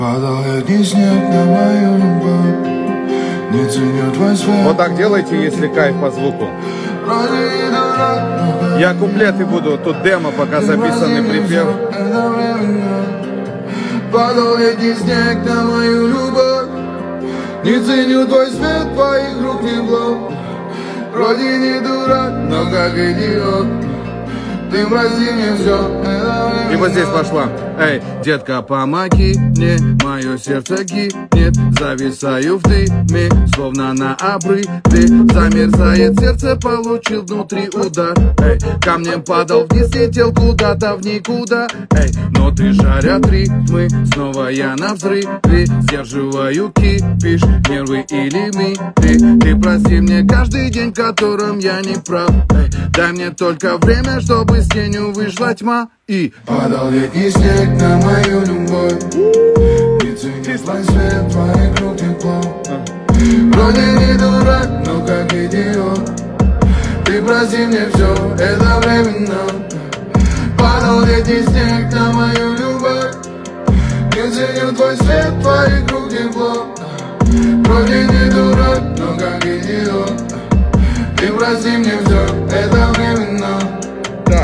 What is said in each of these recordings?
Падал летний снег на мою любовь. Не ценю твой свет. Вот так делайте, если кайф по звуку. Вроде и дурак, но Я куплеты буду, тут демо, пока записанный припев. это временно. Падал летний снег на мою любовь. Не ценю твой свет, твоих рук тепло. Вроде не дурак, но как идиот. Ты прости мне все, это временно. И вот здесь пошла. Эй, детка, помоги мне, мое сердце гибнет. Зависаю в дыме, словно на обрыве. Замерзает сердце, получил внутри удар. Эй, камнем падал вниз, летел куда-то в никуда. Эй, но ты жарят ритмы, снова я на взрыве. Сдерживаю кипиш, нервы и лимиты. Ты прости мне каждый день, в котором я не прав. Эй, дай мне только время, чтобы с тенью вышла тьма. И падал летний снег на мою любовь. Не ценю твой свет, твоих рук тепло. Вроде не дурак, но как идиот. Ты прости мне все, это временно. Падал летний снег на мою любовь. Не ценю твой свет, твоих рук тепло. Вроде не дурак, но как идиот. Ты прости мне все, это временно. так,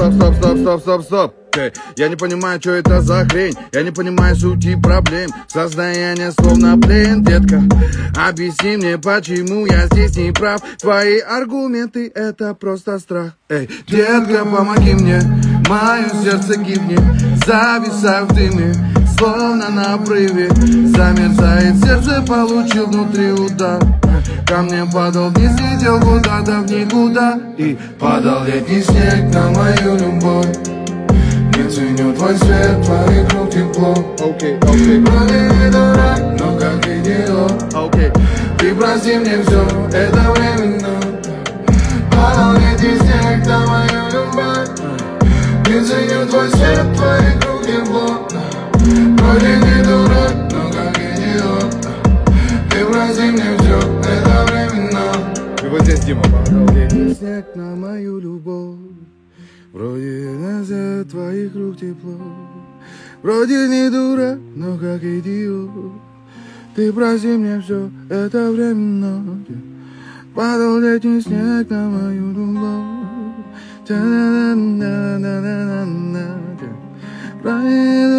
стоп. Эй, я не понимаю, что это за хрень. Я не понимаю сути проблем. Состояние словно плен, детка. Объясни мне, почему я здесь не прав. Твои аргументы — это просто страх. Эй, детка, помоги мне. Мое сердце гибнет. Зависаю в дыме, словно на обрыве. Замерзает сердце, получил внутри удар. Камнем падал вниз, летел куда-то в никуда. И падал летний снег на мою любовь. Не ценю твой свет, твоих рук тепло. окей. Вроде не дурак, но как идиот. Окей. Ты прости мне все, это временно. Падал летний снег на мою любовь. Не ценю твой свет, твоих рук тепло. Вроде не дурак, но как идиот. Ты прости мне все, это временно. И вот здесь Дима. Падал летний Снег на мою любовь. Вроде назад твоих рук тепло. Вроде не дурак, но как идиот. Ты прости мне все, это временно. Падал летний снег на мою любовь.